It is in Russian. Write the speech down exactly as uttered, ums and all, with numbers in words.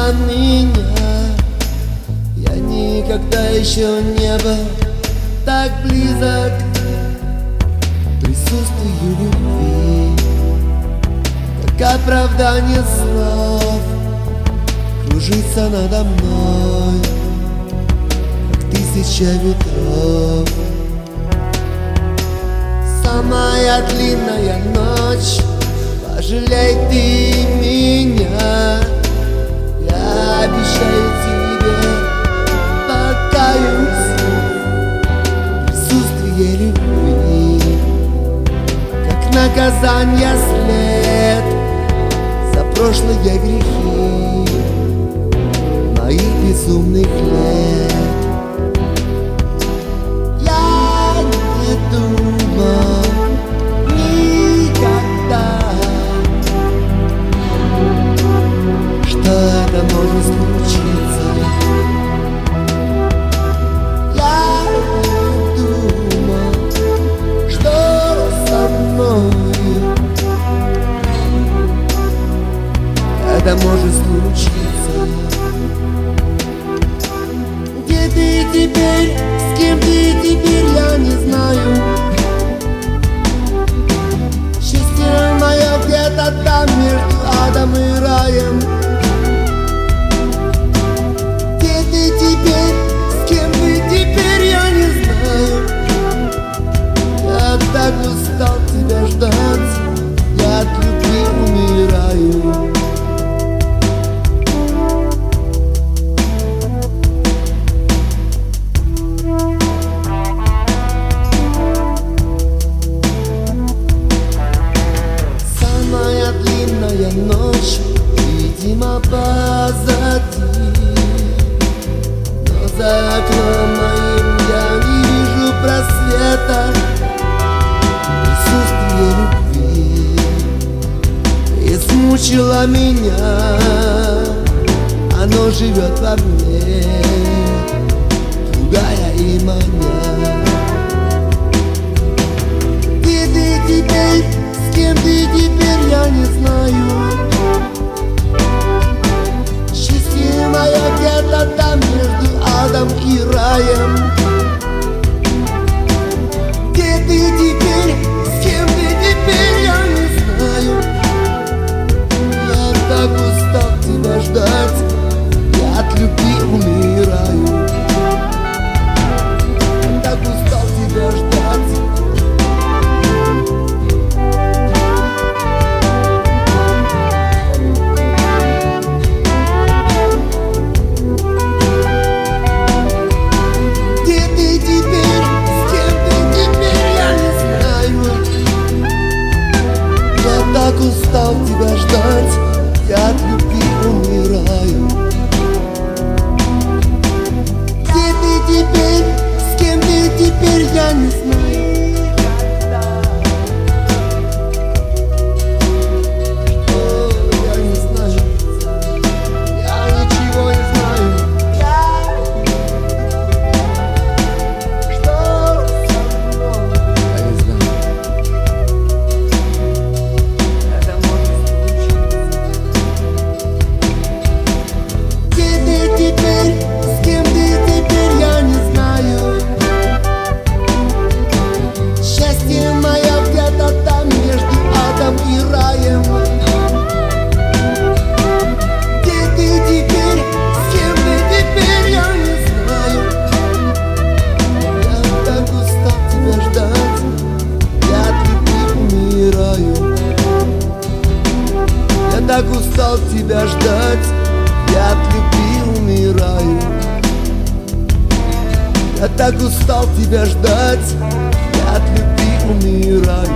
обман меня. Я никогда еще не был так близок к присутствию любви, как оправдание слов кружится надо мной, как тысяча ветров. Самая длинная ночь, пожалей ты меня. Я обещаю тебе, покаюсь в присутствии любви, как наказание след за прошлые грехи моих безумных лет. Я не думал никогда, что это может случиться. Я не думал, что со мной это может случиться. Где ты теперь, с кем ты теперь, я не знаю. Счастье мое где-то там, между адом и раем. Где ты теперь, с кем ты теперь, я не знаю. Я так устал тебя ждать, я от любви умираю. Длинная ночь, видимо, позади, но за окном моим я не вижу просвета присутствия любви. Измучило меня, оно живет во мне, пугая и маня. Где ты теперь, с кем ты теперь, я не знаю. Счастье мое где-то там, между адом и раем. Где ты теперь, с кем ты теперь, я не знаю. Я так устал тебя ждать, я от любви умираю. Я так устал тебя ждать. Так устал тебя ждать, я от любви умираю. Где ты теперь, с кем ты теперь, я не знаю. О, я не знаю, я ничего не знаю. Что со мной? Я не знаю. Теперь, с кем ты теперь, я не знаю. Счастье мое где-то там, между адом и раем. Где ты теперь, с кем ты теперь, я не знаю. Я так устал тебя ждать, я от любви умираю. Я так устал тебя ждать, я от любви умираю. Я так устал тебя ждать, я от любви умираю.